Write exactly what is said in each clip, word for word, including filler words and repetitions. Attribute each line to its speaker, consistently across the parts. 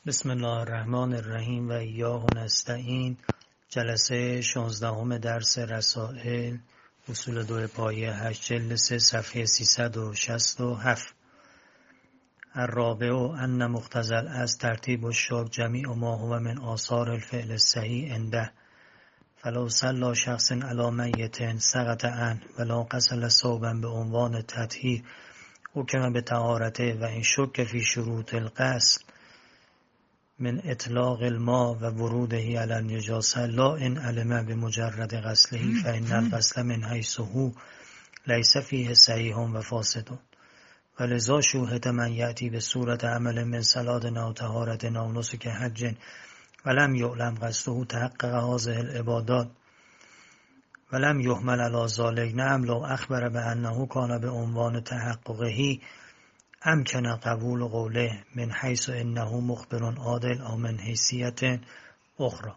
Speaker 1: بسم الله الرحمن الرحیم و ایاه نستعین. جلسه شانزدهم درس رسائل اصول دو پایه هشت جلد سه صفحه سیصد و شصت و هفت. الرابع ان مقتضی از ترتیب الشاک جمیع ما هو من آثار الفعل الصحیح عنده فلو صلی شخص علی میت سقط عنه ولا غسل ثوبا به عنوان تطهیر حکم به طهارته و این شک فی شروط الغسل من اطلاق الماء و وروده علی النجاسه لا ان علم بمجرد غسله فإن الغسل من حیث هو لیس فیه صحیح و فاسد ولذا شوهد من یأتی به صورت عمل من صلاة او طهارت او نسک حج ولم یعلم قصده تحقق هذه العبادات ولم یحمل علی ذلک نعم لو اخبر بانه کان به عنوان تحققه امکن قبول قوله من حیث انه مخبر عادل او من حیثیت اخرى.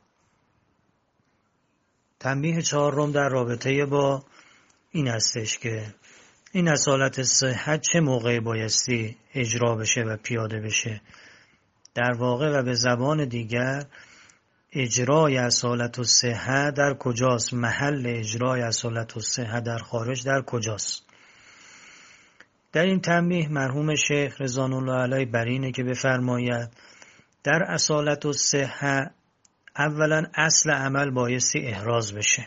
Speaker 1: تنبیه چهارم در رابطه با این هستش که این اصالت صحت چه موقعی بایستی اجرا بشه و پیاده بشه. در واقع و به زبان دیگر اجرای اصالت صحت در کجاست؟ محل اجرای اصالت صحت در خارج در کجاست؟ در این تنبیه مرحوم شیخ رضوان الله علیه بر اینه که بفرماید در اصالت الصحه اولا اصل عمل بایستی احراز بشه.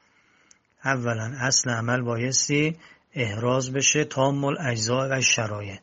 Speaker 1: اولا اصل عمل بایستی احراز بشه تام الاجزاء و شرایط.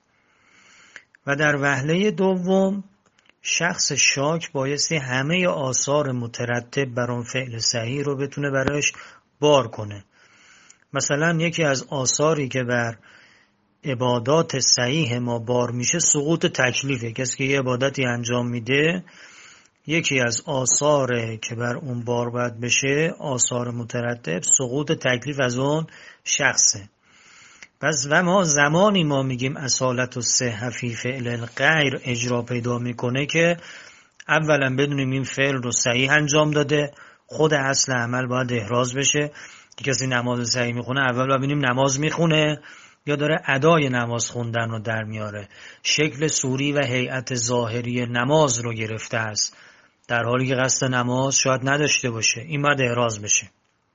Speaker 1: و در وهله دوم شخص شاک بایستی همه آثار مترتب بر اون فعل صحیح رو بتونه براش بار کنه. مثلا یکی از آثاری که بر عبادات صحیح ما بار میشه سقوط تکلیفه. کسی که یه عبادتی انجام میده یکی از آثار که بر اون بار باید بشه آثار مترتب سقوط تکلیف از اون شخصه. پس و ما زمانی ما میگیم اصالت الصحه فی فعل الغیر اجرا پیدا میکنه که اولا بدونیم این فعل رو صحیح انجام داده، خود اصل عمل باید احراز بشه. کسی نماز صحیح میخونه اول باید ببینیم نماز میخونه یا داره ادای نماز خوندن رو در میاره، شکل صوری و هیئت ظاهری نماز رو گرفته است در حالی که قصد نماز شاید نداشته باشه. این باید احراز بشه.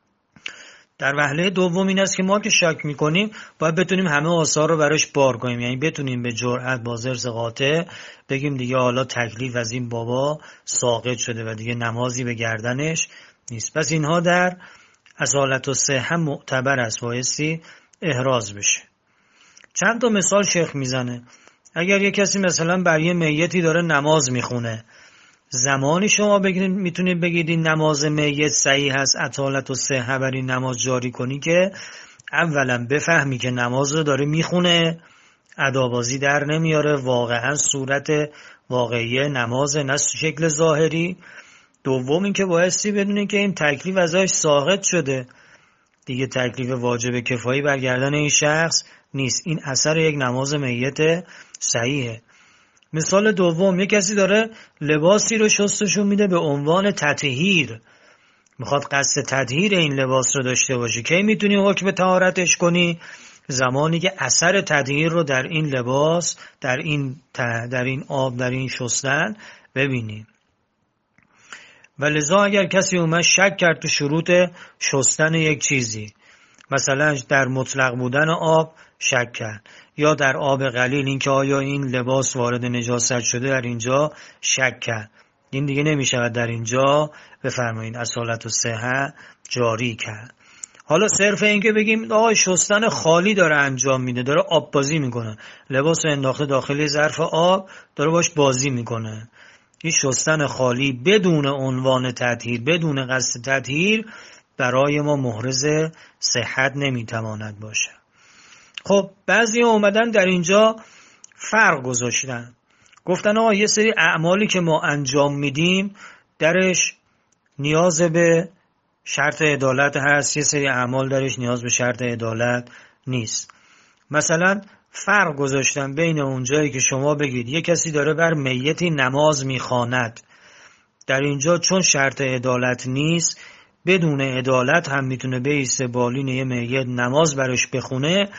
Speaker 1: در وهله دوم این است که ما که شک میکنیم باید بتونیم همه آثار رو براش بار کنیم، یعنی بتونیم به جرأت با ضرس قاطع بگیم دیگه حالا تکلیف از این بابا ساقط شده و دیگه نمازی به گردنش نیست. پس اینها در اصالت الصحه معتبر است، بایستی احراز بشه. چند تا مثال شیخ میزنه. اگر یک کسی مثلا بر یه میتی داره نماز میخونه، زمانی شما بگید میتونید بگید این نماز میت صحیح هست، اصالت الصحه بر این نماز جاری کنی که اولا بفهمی که نماز رو داره میخونه، ادابازی در نمیاره، واقعا صورت واقعی نماز نه شکل ظاهری. دوم این که بایستی بدونید که این تکلیف ازش ساقط شده، دیگه تکلیف واجب کفایی برگردن این شخص نیست. این اثر یک نماز میت صحیحه. مثال دوم، یک کسی داره لباسی رو شستشون میده به عنوان تطهیر، میخواد قصد تطهیر این لباس رو داشته باشه. کی میتونی حکم طهارتش کنی؟ زمانی که اثر تطهیر رو در این لباس، در این در این آب، در این شستن ببینی. ولذا اگر کسی اومد شک کرد تو شروط شستن یک چیزی، مثلا در مطلق بودن آب شک کرد یا در آب قلیل اینکه آیا این لباس وارد نجاست شده، در اینجا شک کرد، این دیگه نمیشه در اینجا بفرمایید اصالت الصحه جاری کرد. حالا صرف این که بگیم آقا شستن خالی داره انجام میده، داره آب بازی میکنه، لباس انداخته داخل ظرف آب داره باش بازی میکنه، این شستن خالی بدون عنوان تطهیر، بدون قصد تطهیر برای ما محرز صحت نمیتواند باشه. خب بعضی اومدن در اینجا فرق گذاشتن، گفتن آقا یه سری اعمالی که ما انجام میدیم درش نیاز به شرط عدالت هست، یه سری اعمال درش نیاز به شرط عدالت نیست. مثلا فرق گذاشتن بین اونجایی که شما بگید یه کسی داره بر میتی نماز میخواند، در اینجا چون شرط عدالت نیست، بدون عدالت هم میتونه بیسته بالین یه میت نماز برش بخونه،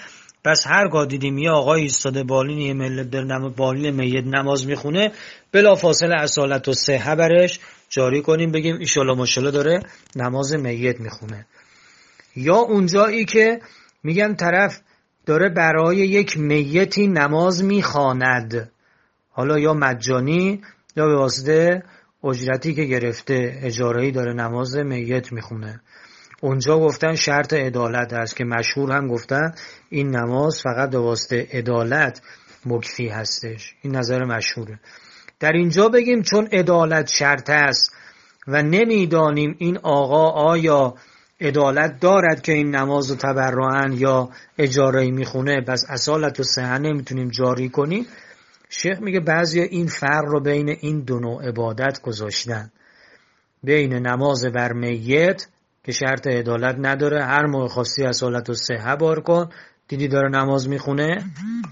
Speaker 1: پس هرگاه دیدیم یه آقای ایستاده بالین یه ملت در نم... بالین میت نماز میخونه، بلافاصله اصالت و صحه برش جاری کنیم، بگیم ایشالا ماشاءالله داره نماز میت میخونه. یا اونجایی که میگن طرف داره برای یک میتی نماز میخواند، حالا یا مجانی یا به واسطه اجرتی که گرفته اجاره‌ای داره نماز میت میخونه، اونجا گفتن شرط عدالت هست که مشهور هم گفتن این نماز فقط به واسطه عدالت مکفی هستش. این نظر مشهوره. در اینجا بگیم چون عدالت شرط است و نمیدانیم این آقا آیا عدالت دارد که این نماز رو تبرعاً یا اجاره‌ای میخونه، پس اصالت و صحه نمیتونیم جاری کنیم. شیخ میگه بعضیا این فرق رو بین این دو نوع عبادت گذاشتن، بین نماز بر میت که شرط عدالت نداره، هر موقع خواستی اصالت و صحه بار کن، دیدی داره نماز میخونه،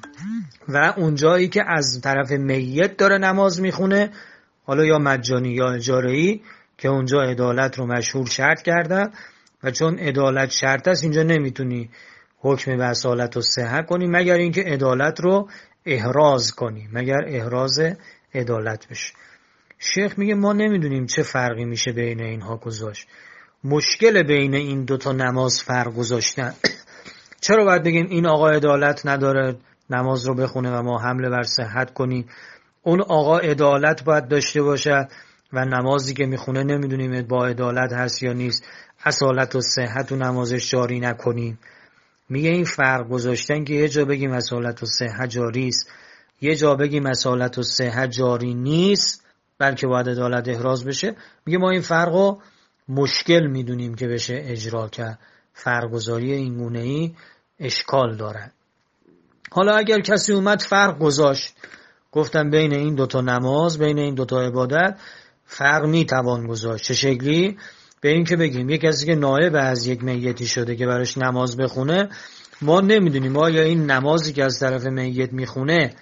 Speaker 1: و اونجایی که از طرف میت داره نماز میخونه، حالا یا مجانی یا اجاره‌ای، که اونجا عدالت رو مشهور شرط کردن و چون عدالت شرط است اینجا نمیتونی حکم به اصالت و صحه کنی مگر اینکه عدالت رو احراز کنی، مگر احراز عدالت بشه. شیخ میگه ما نمیدونیم چه فرقی میشه بین اینها گذاشت. مشکل بین این دوتا نماز فرق گذاشتن. چرا باید بگیم این آقا عدالت نداره نماز رو بخونه و ما حمله بر صحت کنیم، اون آقا عدالت باید داشته باشه و نمازی که میخونه نمیدونیم با عدالت هست یا نیست، اصالت و صحت و نمازش جاری نکنیم. میگه این فرق گذاشتن که یه جا بگیم اصالت و صحت جاری است، یه جا بگیم اصالت و صحت جاری نیست بلکه باید عدالت احراز بشه. میگه ما این فرق رو مشکل میدونیم که بشه اجرا کرد، فرق گذاری این گونه‌ای اشکال داره. حالا اگر کسی اومد فرق گذاشت، گفتم بین این دوتا نماز، بین این دوتا عبادت فرق میتوان گذاشت. چه شکلی؟ به این که بگیم یک کسی که نائب از یک میتی شده که براش نماز بخونه، ما نمیدونیم آیا این نمازی که از طرف میت میخونه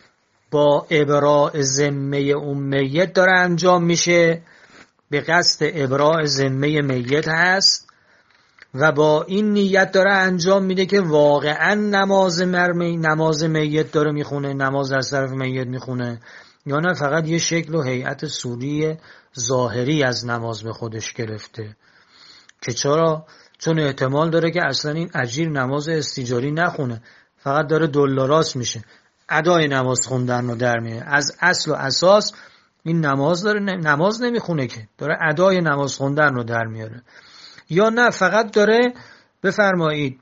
Speaker 1: با ابراء ذمه اون میت داره انجام میشه، به قصد ابراء ذمه میت هست و با این نیت داره انجام میده که واقعا نماز مرمی نماز میت داره میخونه، نماز از طرف میت میخونه، یا نه فقط یه شکل و هیئت صوری ظاهری از نماز به خودش گرفته. که چرا؟ چون احتمال داره که اصلا این اجیر نماز استیجاری نخونه، فقط داره دلاراست میشه، ادای نماز خوندن رو در میاره. از اصل و اساس این نماز داره نماز نمیخونه که، داره ادای نماز خوندن رو در میاره. یا نه فقط داره بفرمایید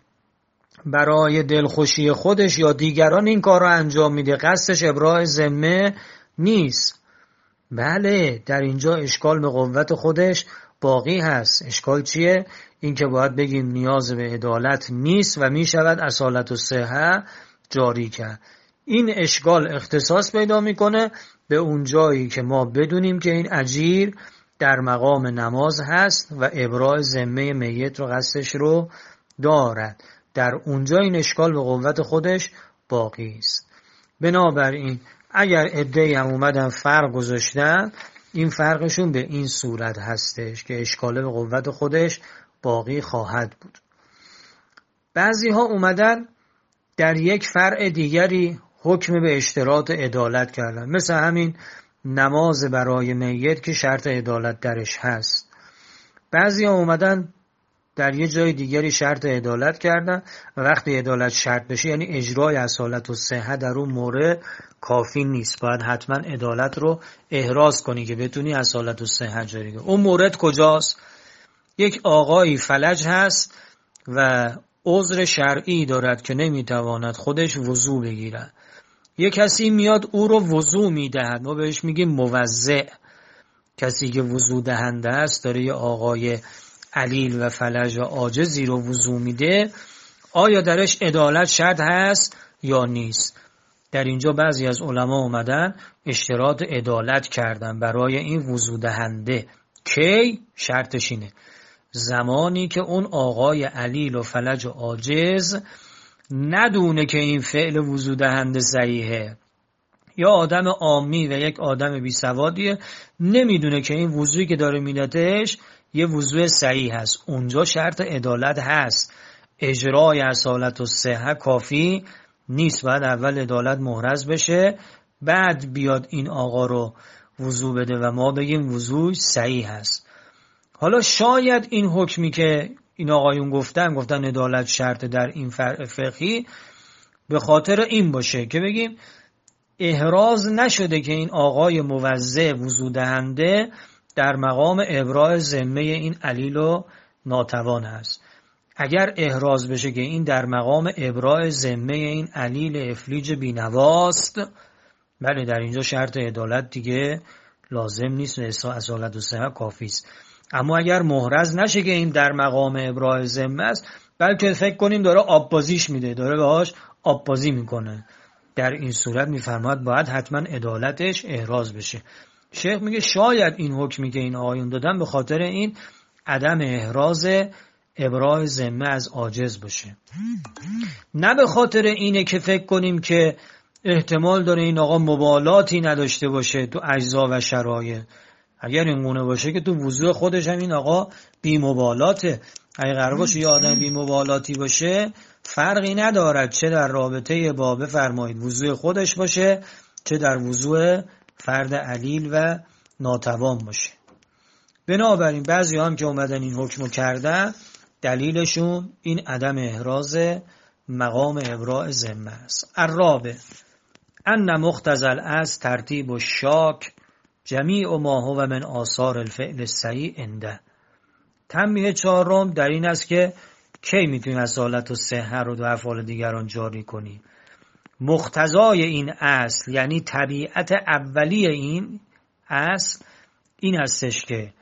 Speaker 1: برای دلخوشی خودش یا دیگران این کار رو انجام میده، قصدش ابراء ذمه نیست. بله، در اینجا اشکال به قوت خودش باقی هست. اشکال چیه؟ این که باید بگیم نیاز به عدالت نیست و میشود اصالت و صحه جاری کرد. این اشکال اختصاص پیدا میکنه به اون جایی که ما بدونیم که این اجیر در مقام نماز هست و ابراء ذمه میت رو قصدش رو دارد. در اونجا این اشکال به قوت خودش باقی است. بنابراین اگر عده‌ای هم اومدن فرق گذاشتن، این فرقشون به این صورت هستش که اشکال به قوت خودش باقی خواهد بود. بعضی ها اومدن در یک فرع دیگری حکم به اشتراط عدالت کردن، مثل همین نماز برای میت که شرط عدالت درش هست. بعضی ها اومدن در یه جای دیگری شرط عدالت کردن و وقتی عدالت شرط بشه یعنی اجرای اصالت و صحه در اون مورد کافی نیست، باید حتما عدالت رو احراز کنی که بتونی اصالت و صحه جاری کنی. اون مورد کجاست؟ یک آقایی فلج هست و عذر شرعی دارد که نمیتواند خودش وضو بگیرد. یک کسی میاد او رو وضو میدهد، ما بهش میگیم موضع. کسی که وضو دهنده است داره یه آقای علیل و فلج و عاجزی رو وضو میده، آیا درش عدالت شرط هست یا نیست؟ در اینجا بعضی از علما اومدن اشتراط عدالت کردن برای این وضو دهنده. کی؟ شرطش اینه زمانی که اون آقای علیل و فلج و عاجز ندونه که این فعل وضو دهنده صحیحه، یا آدم عامی و یک آدم بی سوادیه نمیدونه که این وضویی که داره میدهش یه وضوع صحیح هست، اونجا شرط عدالت هست. اجرای اصالت و صحه کافی نیست، باید اول عدالت محرز بشه بعد بیاد این آقا رو وضو بده و ما بگیم وضوع صحیح هست. حالا شاید این حکمی که این آقایون گفتن گفتن عدالت شرط در این فرع فقهی به خاطر این باشه که بگیم احراز نشده که این آقای موضع وضو دهنده در مقام ابراء ذمه این علیل و ناتوان هست. اگر احراز بشه که این در مقام ابراء ذمه این علیل افلیج بینواست، بله در اینجا شرط عدالت دیگه لازم نیست و اصالت و صحه کافی است. اما اگر محرز نشه که این در مقام ابراء ذمه است، بلکه فکر کنیم داره آب بازیش میده، داره باهاش آب بازی میکنه، در این صورت میفرماد باید حتما عدالتش احراز بشه. شیخ میگه شاید این حکمی که این آقایون دادن به خاطر این عدم احراز ابراء ذمه از عاجز باشه، نه به خاطر اینه که فکر کنیم که احتمال داره این آقا مبالاتی نداشته باشه تو اجزا و شرایط. اگر این گونه باشه که تو وضوع خودش هم این آقا بی مبالاته. اگر قرار باشه یه آدم بی مبالاتی باشه فرقی ندارد چه در رابطه با بفرمایید وضوع خودش باشه چه در وضوع فرد علیل و ناتوان باشه. بنابراین بعضی هم که اومدن این حکمو کردن دلیلشون این عدم احراز مقام ابراء ذمه است. الرابع ان مختزل از ترتیب و شاک جمیع ما هو من آثار الفعل الصحیح عنده. تنبیه چهارم در این است که کی میتونیم اصالت و صحه رو دو افعال دیگران جاری کنیم. مقتضای این اصل یعنی طبیعت اولی این اصل این هستش که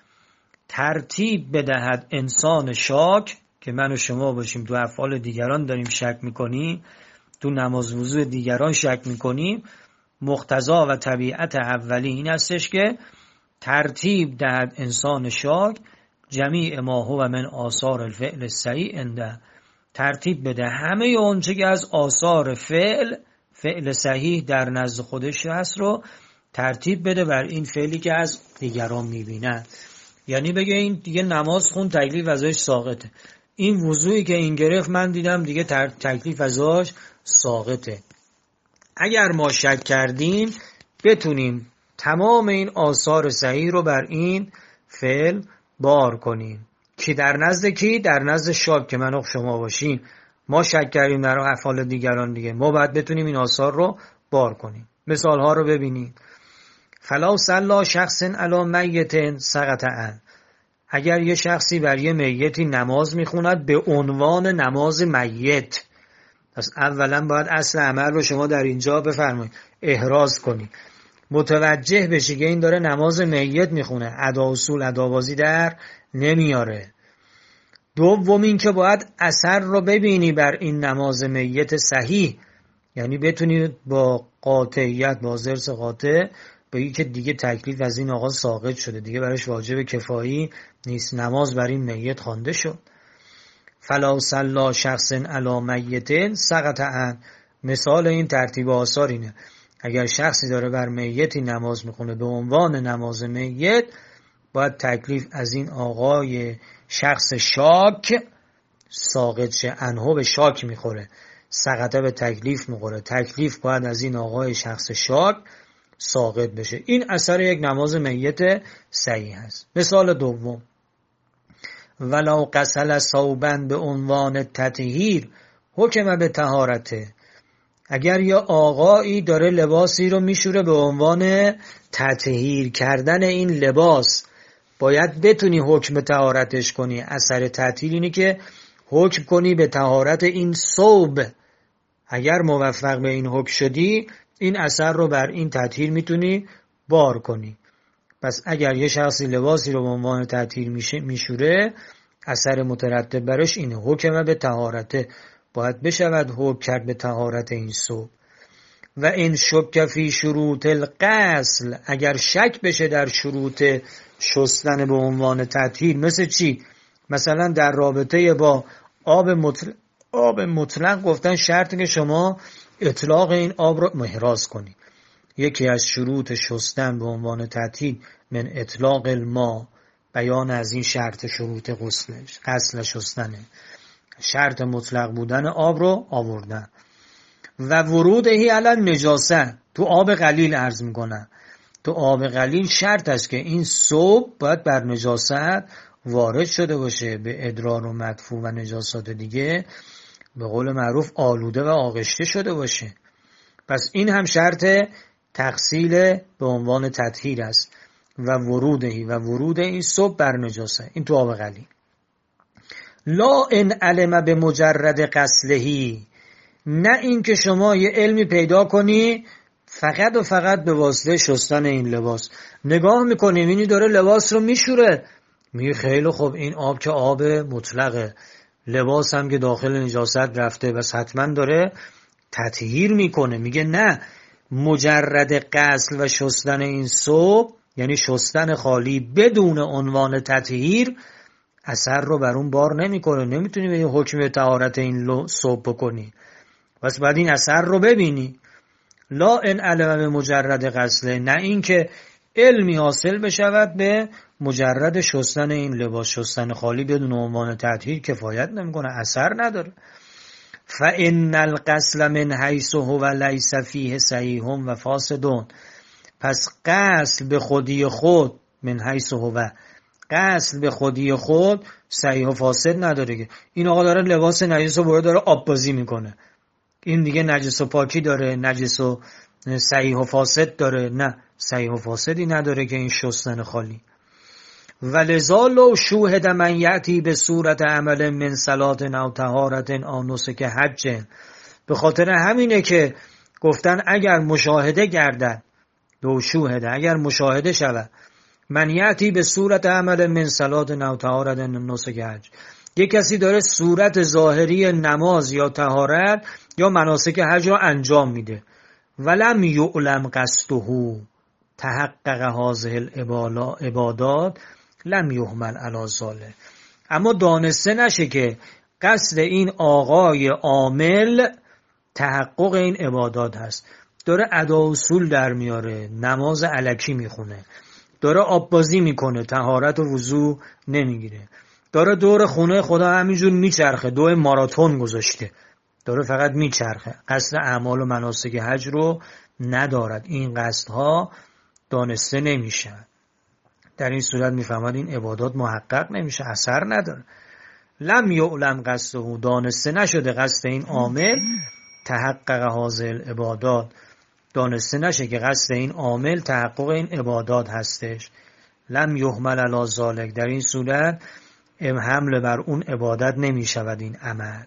Speaker 1: ترتیب بدهد انسان شاک، که من و شما باشیم تو افعال دیگران داریم شک میکنیم، تو نماز وضوء دیگران شک میکنیم، مقتضا و طبیعت اولی این هستش که ترتیب دهد انسان شاک جمیع ما هو من آثار الفعل الصحیح عنده، ترتیب بده همه اون چه که از آثار فعل فعل صحیح در نزد خودش هست رو ترتیب بده بر این فعلی که از دیگران میبینه. یعنی بگه این دیگه نماز خون تکلیف ازش ساقطه، این وضوعی که این گرفت من دیدم دیگه تکلیف ازش ساقطه. اگر ما شک کردیم بتونیم تمام این آثار صحیح رو بر این فعل بار کنیم. کی در نزد کی؟ در نزد شاک که من و شما باشیم. ما شک کردیم در افعال دیگران دیگه، ما باید بتونیم این آثار رو بار کنیم. مثال ها رو ببینید. فلا صلی شخص علی میت سقط عن، اگر یه شخصی بر یه میتی نماز میخوند به عنوان نماز میت، پس اولا باید اصل عمل رو شما در اینجا بفرمایید احراز کنید، متوجه بشی که این داره نماز میت میخونه، ادا اصول ادابازی در نمیاره. دوم این که باید اثر رو ببینی بر این نماز میت صحیح، یعنی بتونی با قاطعیت با ضرس قاطع بگی که دیگه تکلیف از این آقا ساقط شده، دیگه برش واجب کفایی نیست، نماز بر این میت خوانده شد. فلا صلی شخص علی میت سقط عن، مثال این ترتیب آثار اینه، اگر شخصی داره بر میتی نماز میخونه به عنوان نماز میت، باید تکلیف از این آقای شخص شاک ساقط شه. انهو به شاک میخوره، سقطه به تکلیف میخوره، تکلیف باید از این آقای شخص شاک ساقط بشه. این اثر یک نماز میت صحیح هست. مثال دوم ولو غسل ثوبا به عنوان تطهیر حکم به طهارته، اگر یا آقایی داره لباسی رو میشوره به عنوان تطهیر کردن این لباس، باید بتونی حکم طهارتش کنی. اثر تطهیر اینه که حکم کنی به طهارت این ثوب. اگر موفق به این حکم شدی این اثر رو بر این تطهیر میتونی بار کنی. پس اگر یه شخصی لباسی رو به عنوان تطهیر میشوره، اثر مترتب برش اینه حکم به طهارته، باید بشود حکم کرد به طهارت این ثوب. و این شک فی شروط الغسل، اگر شک بشه در شروط شستن به عنوان تطهیر، مثل چی؟ مثلا در رابطه با آب مطلق، آب مطلق گفتن شرطی که شما اطلاق این آب رو محراز کنی. یکی از شروط شستن به عنوان تطهیر من اطلاق الماء، بیان از این شرط شروط غسلش غسل شستنه. شرط مطلق بودن آب رو آوردن. و ورودهی علی نجاسه، تو آب قلیل عرض میکنن، تو آب قلیل شرط است که این ثوب باید بر نجاست وارد شده باشه، به ادرار و مدفوع و نجاسات دیگه به قول معروف آلوده و آغشته شده باشه. پس این هم شرط تغسیل به عنوان تطهیر است. و ورودهی و ورود این ثوب بر نجاسه، این تو آب قلیل. لا ان علم به مجرد غسلهی، نه این که شما یه علمی پیدا کنی فقط و فقط به واسطه شستن این لباس. نگاه میکنی اینی داره لباس رو میشوره، میگه خیلی خوب این آب که آب مطلقه، لباس هم که داخل نجاست رفته بس حتما داره تطهیر میکنه. میگه نه، مجرد غسل و شستن این ثوب، یعنی شستن خالی بدون عنوان تطهیر، اثر رو بر اون بار نمیکنه. نمیتونی به حکم طهارت این ثوب بکنی، بس بعد این اثر رو ببینی. لا ان علم به مجرد غسل، نه این که علمی حاصل بشود به مجرد شستن این لباس، شستن خالی بدون عنوان تطهیر کفایت نمیکنه، اثر نداره. فان الغسل من حیث هو لیس فیه صحیح و فاسد، پس غسل به خودی خود، من حیث هو، غسل به خودی خود صحیح و فاسد نداره. که این آقا داره لباس نجس رو برای داره آب بازی میکنه، این دیگه نجس و پاکی داره، نجس و صحیح و فاسد داره؟ نه، صحیح و فاسدی نداره که این شستن خالی. ولذا لو شوهد من یأتی به صورت عمل من صلات او طهارت او نسک حج، به خاطر همینه که گفتن اگر مشاهده گردد، لو شوهد، اگر مشاهده شود، من یأتی به صورت عمل من صلات او طهارت او نسک حج، یک کسی داره صورت ظاهری نماز یا طهارت یا مناسک حج را انجام میده، ولم یعلم قصده تحقق هذه العبادات لم یحمل علی ذلک، اما دانسته نشه که قصد این آقای عامل تحقق این عبادات هست، داره ادا اصول در میاره، نماز الکی میخونه، داره آب بازی میکنه، طهارت و وضو نمیگیره، داره دور خونه خدا همینجور میچرخه، دو ماراتون گذاشته، داره فقط میچرخه، قصد اعمال و مناسک حج رو ندارد. این قصدها دانسته نمیشه، در این صورت میفهمد این عبادات محقق نمیشه، اثر نداره. لم یعلم قصده، دانسته نشده قصد این عامل، تحقق هذه العبادات، دانسته نشه که قصد این عامل تحقق این عبادات هستش. لم یحمل علی ذلک، در این صورت حمل بر اون عبادت نمی شود این عمل.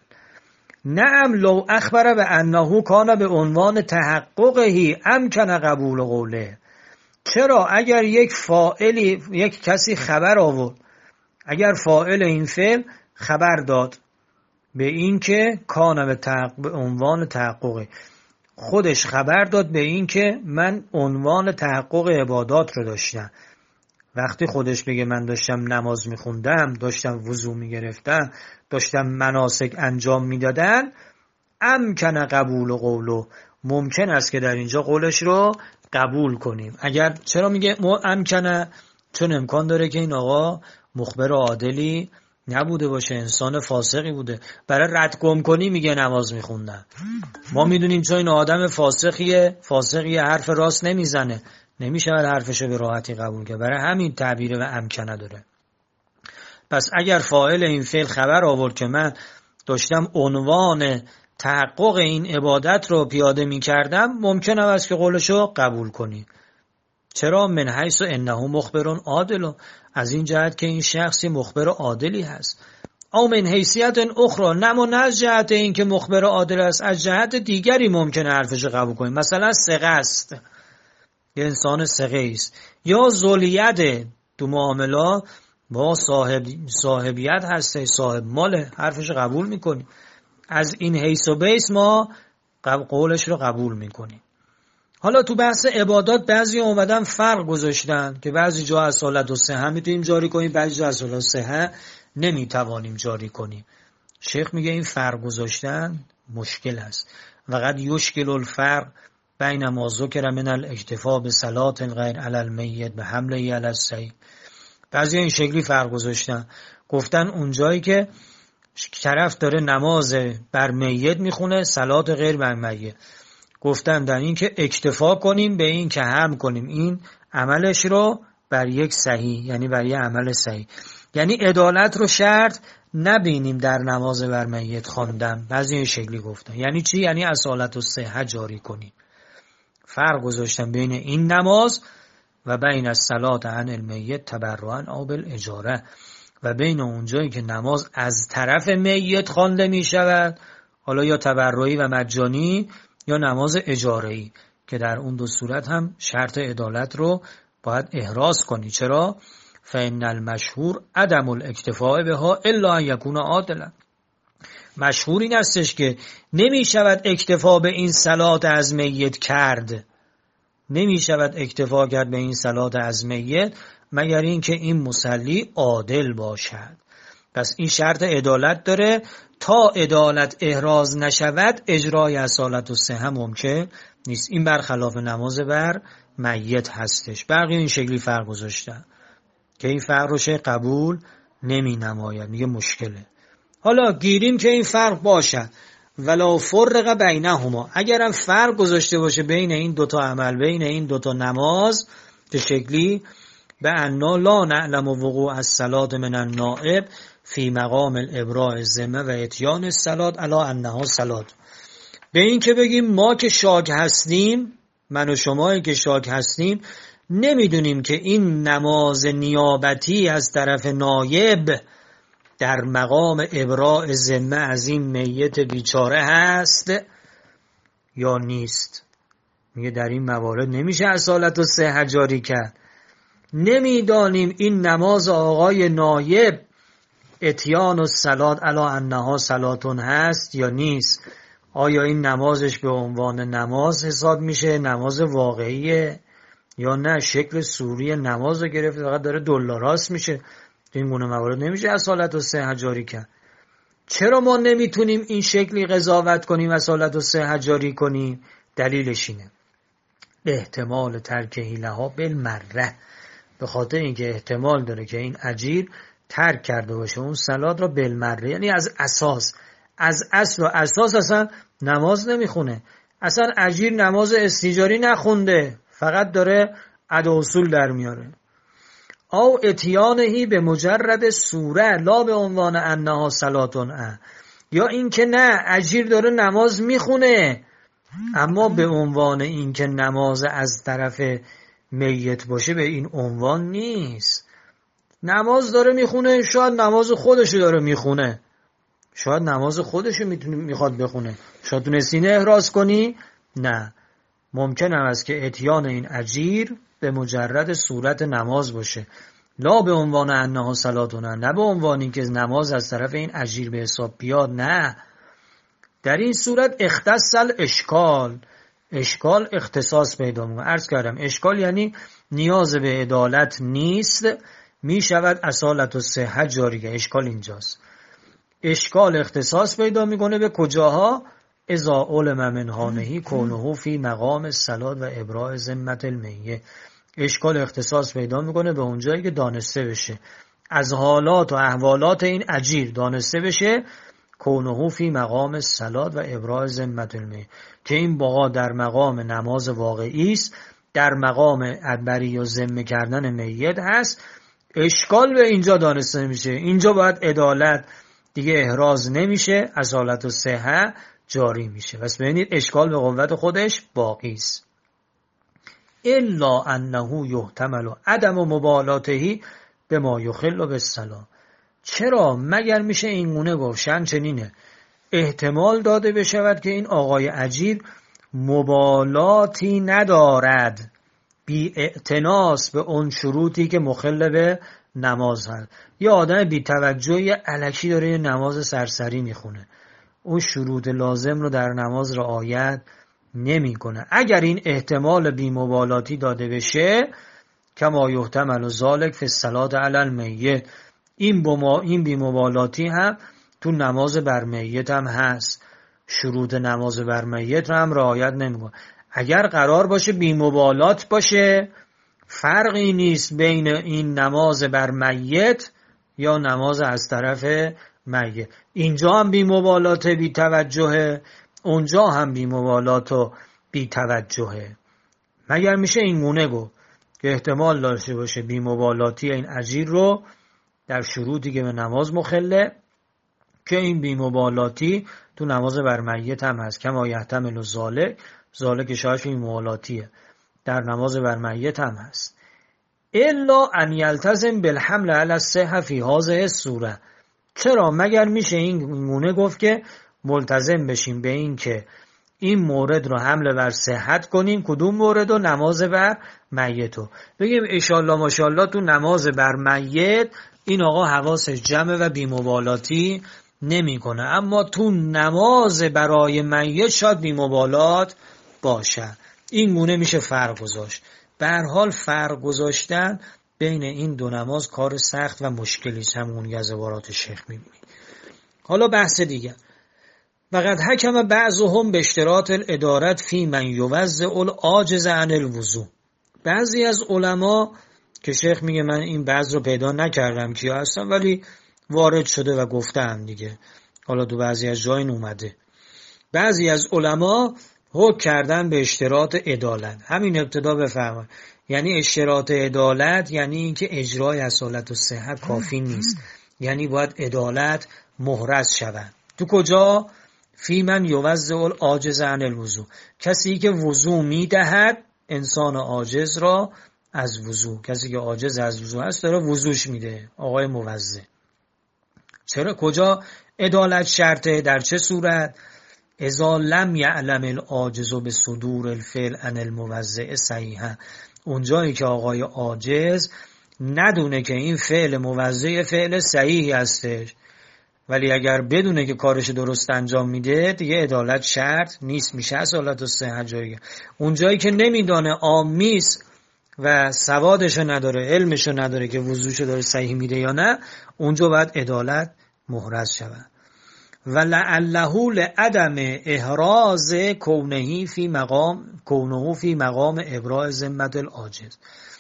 Speaker 1: نعم لو اخبر به انه کان به عنوان تحققهی امکن قبول قوله، چرا اگر یک فاعلی، یک کسی خبر آورد، اگر فاعل این فعل خبر داد به این که کان به, تحق... به عنوان تحققه، خودش خبر داد به این که من عنوان تحقق عبادات رو داشتم، وقتی خودش بگه من داشتم نماز میخوندم، داشتم وضو میگرفتم، داشتم مناسک انجام میدادن، امکن قبول قولو، ممکن است که در اینجا قولش رو قبول کنیم. اگر چرا میگه امکنه؟ چون امکان داره که این آقا مخبر عادلی نبوده باشه، انسان فاسقی بوده، برای رد گم کنی میگه نماز میخوندم. ما میدونیم چون این آدم فاسقیه، فاسقیه حرف راست نمیزنه، نمیشه حرفشو به راحتی قبول کنه، برای همین تعبیر و امکنه داره. پس اگر فاعل این فعل خبر آورد که من داشتم عنوان تحقق این عبادت رو پیاده میکردم، ممکنه است که قولشو قبول کنی. چرا؟ من حیث انه مخبرون عادل، از این جهت که این شخصی مخبر عادلی هست. او من حیثیت اخرى، نما نه از جهت این که مخبر عادل است، از جهت دیگری ممکنه حرفش قبول کنی، مثلا ثقه است، یه انسان ثقه است، یا ذولیت تو معاملات با صاحب صاحبیت هسته، صاحب مال، حرفش قبول میکنی. از این حیث و بیس ما قولش رو قبول میکنیم. حالا تو بحث عبادات بعضی اومدن فرق گذاشتن که بعضی جا اصالت و صحه میتونیم جاری کنیم، بعضی جا اصالت و صحه نمیتوانیم جاری کنیم. شیخ میگه این فرق گذاشتن مشکل است. و قد یشکل الفرق بین ما ذکر من الاکتفا به صلات غیر علی المیت به حمله علی الصحیح. بعضی این شکلی فرق گذاشتن، گفتن اونجایی که طرف داره نماز بر میت میخونه، صلات غیر بر میت. گفتن در این که اکتفا کنیم به این که هم کنیم این عملش رو بر یک صحیح، یعنی بر یک عمل صحیح، یعنی عدالت رو شرط نبینیم در نماز بر میت خواندن. بعضی این شکلی گفتن یعنی چی؟ یعنی اصالت و صحت جاری کنیم. فرق گذاشتن بین این نماز و بین الصلات عن المیت تبرعا او بالاجاره، و بین اونجایی که نماز از طرف میت خوانده می شود، حالا یا تبرعی و مجانی یا نماز اجاره‌ای، که در اون دو صورت هم شرط عدالت رو باید احراز کنی. چرا؟ فإن المشهور عدم الاکتفاء بها الا ان یکون عادلا. مشهور این استش که نمی شود اکتفا به این صلات از میت کرد، نمی شود اکتفا کرد به این صلات از میت مگر این که این مصلی عادل باشد. پس این شرط عدالت داره، تا عدالت احراز نشود اجرای اصالت و صحت ممکن نیست. این برخلاف نماز بر میت هستش. بقیه این شکلی فرق گذاشتن که این فرق رو چه قبول نمی نماید، میگه مشکله. حالا گیریم که این فرق باشد ولا فرق بینهما، اگرم فرق گذاشته باشه بین این دوتا عمل، بین این دوتا نماز، به شکلی به انا لا نعلم وقوع الصلاة من النائب فی مقام الابراء الذمه و اتیان الصلاة علی انها صلاة، به این که بگیم ما که شاک هستیم، من و شما که شاک هستیم، نمیدونیم که این نماز نیابتی از طرف نایب در مقام ابراء ذمه از این میت بیچاره هست یا نیست. میگه در این موارد نمیشه اصالت و صحت جاری کرد. نمیدانیم این نماز آقای نایب اتیان الصلاة علی انها صلاتون هست یا نیست. آیا این نمازش به عنوان نماز حساب میشه، نماز واقعیه، یا نه شکل سوری نماز رو گرفت فقط داره دلاراست میشه. این گونه موارد نمیشه اصالت و صحت جاری کرد. چرا ما نمیتونیم این شکلی قضاوت کنیم، اصالت و صحت جاری کنیم؟ دلیلش اینه احتمال ترکهی لها بالمره، به خاطر اینکه احتمال داره که این اجیر ترک کرده باشه اون صلات را بالمره، یعنی از اساس، از اصل و اساس اصلا نماز نمیخونه، اصلا اجیر نماز استیجاری نخونده، فقط داره ادا اصول در میاره. او اتیانهی به مجرد سوره لا به عنوان انها صلاتون اه. یا اینکه نه اجیر داره نماز میخونه اما به عنوان اینکه نماز از طرف میت باشه به این عنوان نیست. نماز داره میخونه، شاید نماز خودشو داره میخونه، شاید نماز خودشو میخواد بخونه، شاید تونستین احراز کنی؟ نه، ممکن است که اتیان این اجیر به مجرد صورت نماز باشه، لا به عنوان انها صلاتونه، نه به عنوان این که نماز از طرف این اجیر به حساب بیاد. نه، در این صورت اختص الاشکال، اشکال اختصاص پیدا میکنه. عرض کردم اشکال یعنی نیاز به عدالت نیست، می شود اصالت و صحت جاری که اشکال اینجاست. اشکال اختصاص پیدا میکنه به کجاها؟ اذا علم من هانهی کونه فی مقام الصلاة و ابراء ذمت المیه. اشکال اختصاص پیدا میکنه به اونجایی که دانسته بشه از حالات و احوالات این اجیر، دانسته بشه کونه فی مقام الصلاة و ابراء ذمت المیه، که این بقا در مقام نماز واقعی است، در مقام بری و ذمه کردن میت هست. اشکال به اینجا دانسته میشه، اینجا باید عدالت دیگه احراز نمیشه، اصالت و صحت جاری میشه. پس ببینید اشکال به قوت خودش باقی است. الا انه یحتمل عدم مبالاته بما یخل بالصلاة. چرا؟ مگر میشه این گونه گفتن چنینه احتمال داده بشود که این آقای اجیر مبالاتی ندارد، بی اعتناس به اون شروطی که مخل به نماز هست. یه آدم بی توجهی الکی داره یه نماز سرسری میخونه، اون شروط لازم رو در نماز رعایت نمیکنه. اگر این احتمال بی مبالاتی داده بشه، کما یحتمل ذالک فی الصلاة علی المیت، این بما این بی مبالاتی هم تو نماز بر میت هم هست، شروط نماز بر میت رو هم رعایت نمیکنه. اگر قرار باشه بی مبالات باشه، فرقی نیست بین این نماز بر میت یا نماز از طرف میت. اینجا هم بی مبالات بی توجهه، اونجا هم بی مبالات و بی توجهه. مگر میشه این گونه گفت که احتمال داشته باشه بی مبالاتی این اجیر رو در شروطی که به نماز مخله، که این بی مبالاتی تو نماز بر میت هم هست. کما یحتمل ذالک، ذالک شاهش بی مبالاتیه، در نماز بر میت هم هست. الا ان یلتزم بالحمل علی الصحة فی هذه الصوره. چرا؟ مگر میشه این گونه گفت که ملتزم بشیم به این که این مورد رو حمل بر صحت کنیم. کدوم مورد رو؟ نماز بر میت رو بگیم انشالله ماشالله تو نماز بر میت این آقا حواسش جمع و بی‌مبالاتی نمی کنه، اما تو نماز برای میت شاید بی‌مبالات باشه. این گونه میشه فرق گذاشت. به هر حال فرق گذاشتن بین این دو نماز کار سخت و مشکلی است، همون از عبارات شیخ میبینی. حالا بحث دیگر. وقد حکم بعضهم به اشتراط الادارت فی من یوزع العاجز عن الوضوء. بعضی از علما که شیخ میگه من این بعض رو پیدا نکردم کیا هستن، ولی وارد شده و گفتم دیگه، حالا تو بعضی از جای اومده. بعضی از علما حکم کردن به اشتراط عدالت. همین ابتدا بفرمایید، یعنی اشتراط عدالت یعنی اینکه اجرای اصالت و صحت کافی نیست، یعنی باید عدالت محرز شود. تو کجا؟ فی من یوزع العاجز عن الوضوء، کسی که وضو میدهد انسان عاجز را از وضو، کسی که عاجز از وضو هست داره وضوش میده، آقای موزع. چرا؟ کجا عدالت شرطه؟ در چه صورت؟ اذا لم یعلم العاجز بصدور الفعل عن الموزع صحیحا، اونجایی که آقای عاجز ندونه که این فعل موزع فعل صحیحی هستش، ولی اگر بدونه که کارش درست انجام میده دیگه عدالت شرط نیست، میشه اصالت و صحت جایی. اونجایی که نمیدانه، عامیست و سوادشو نداره، علمشو نداره که وضوشو داره صحیح میده یا نه، اونجا باید عدالت محرز شود. و لعله لعدم احراز کونه فی مقام کونه فی مقام ابراء ذمت العاجز.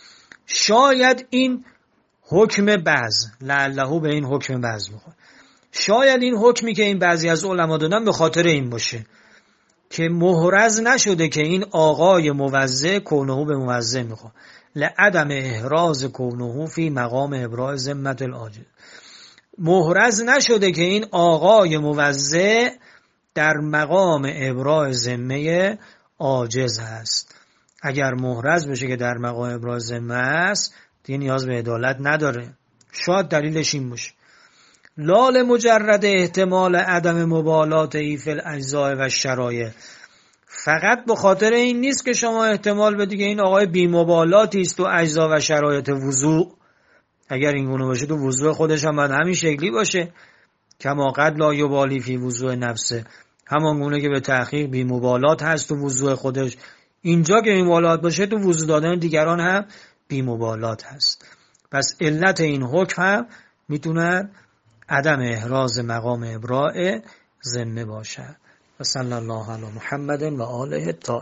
Speaker 1: شاید این حکم بعض، لعله به این حکم بعض میخواد، شاید این حکمی که این بعضی از علما دادن به خاطر این باشه که محرز نشده که این آقای موزع کونه به موزع میخواد. لعدم احراز کونه فی مقام ابراء ذمت العاجز، محرز نشده که این آقای موزع در مقام ابراء ذمه عاجز هست. اگر محرز بشه که در مقام ابراء ذمه است دیگه نیاز به عدالت نداره. شاید دلیلش این باشه. لال مجرد احتمال عدم مبالات ای فی الاجزاء و شرایع، فقط به خاطر این نیست که شما احتمال بدی که این آقای بی مبالاتی است تو اجزا و شرایط وضوء. اگر این گونه باشه تو وضوء خودش هم باید همین شکلی باشه، کما قد لا یبالی فی وضوء نفسه، همان گونه که به تحقیق بی مبالات هست تو وضوء خودش، اینجا که بی مبالات باشه تو وضوء دادن دیگران هم بی مبالات هست. پس علت این حکم هم میتونه عدم احراز مقام ابراء ذمه باشد. و صلی الله علی محمد و آله الطاهرین.